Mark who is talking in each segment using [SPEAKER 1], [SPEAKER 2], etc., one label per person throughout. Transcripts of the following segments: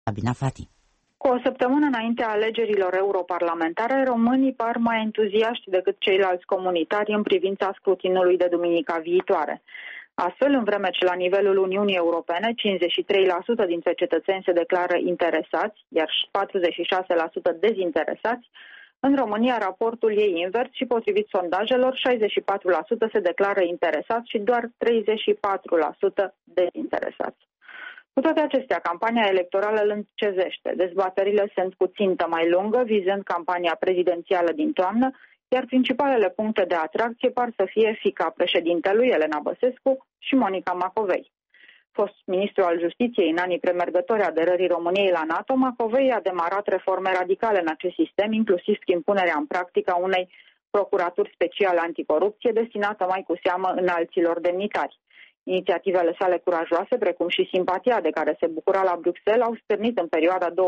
[SPEAKER 1] Sabina Fati.
[SPEAKER 2] Cu o săptămână înaintea alegerilor europarlamentare, românii par mai entuziaști decât ceilalți comunitari în privința scrutinului de duminica viitoare. Astfel, în vreme ce la nivelul Uniunii Europene 53% dintre cetățeni se declară interesați, iar 46% dezinteresați, în România raportul e invers și, potrivit sondajelor, 64% se declară interesați și doar 34% dezinteresați. Cu toate acestea, campania electorală lâncezește. Dezbaterile sunt cu țintă mai lungă, vizând campania prezidențială din toamnă, iar principalele puncte de atracție par să fie fiica președintelui, Elena Băsescu, și Monica Macovei. Fost ministru al Justiției în anii premergători aderării României la NATO, Macovei a demarat reforme radicale în acest sistem, inclusiv prin punerea în practică a unei procuraturi speciale anticorupție destinată mai cu seamă înalților demnitari. Inițiativele sale curajoase, precum și simpatia de care se bucura la Bruxelles, au stârnit în perioada 2005-2007,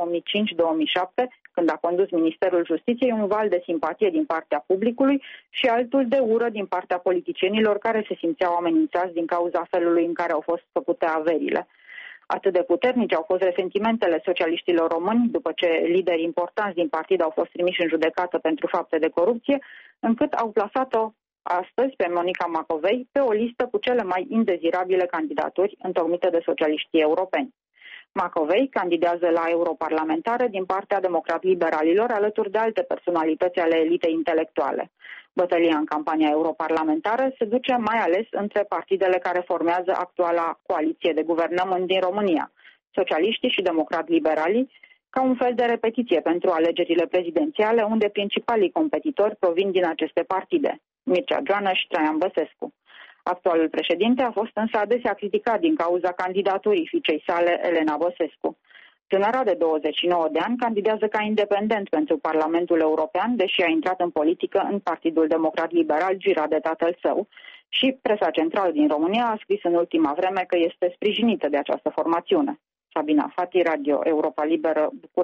[SPEAKER 2] când a condus Ministerul Justiției, un val de simpatie din partea publicului și altul de ură din partea politicienilor care se simțeau amenințați din cauza felului în care au fost făcute averile. Atât de puternice au fost resentimentele socialiștilor români după ce lideri importanți din partid au fost trimiși în judecată pentru fapte de corupție, încât au plasat-o astăzi pe Monica Macovei pe o listă cu cele mai indezirabile candidaturi întocmite de socialiștii europeni. Macovei candidează la europarlamentare din partea democrat-liberalilor alături de alte personalități ale elitei intelectuale. Bătălia în campania europarlamentară se duce mai ales între partidele care formează actuala coaliție de guvernământ din România, socialiștii și democrat-liberalii, ca un fel de repetiție pentru alegerile prezidențiale, unde principalii competitori provin din aceste partide, Mircea Joană și Traian Băsescu. Actualul președinte a fost însă adesea criticat din cauza candidaturii fiicei sale, Elena Băsescu. Tânăra de 29 de ani candidează ca independent pentru Parlamentul European, deși a intrat în politică în Partidul Democrat Liberal, girat de tatăl său, și presa centrală din România a scris în ultima vreme că este sprijinită de această formațiune. Sabina Fati, Radio Europa Liberă, București.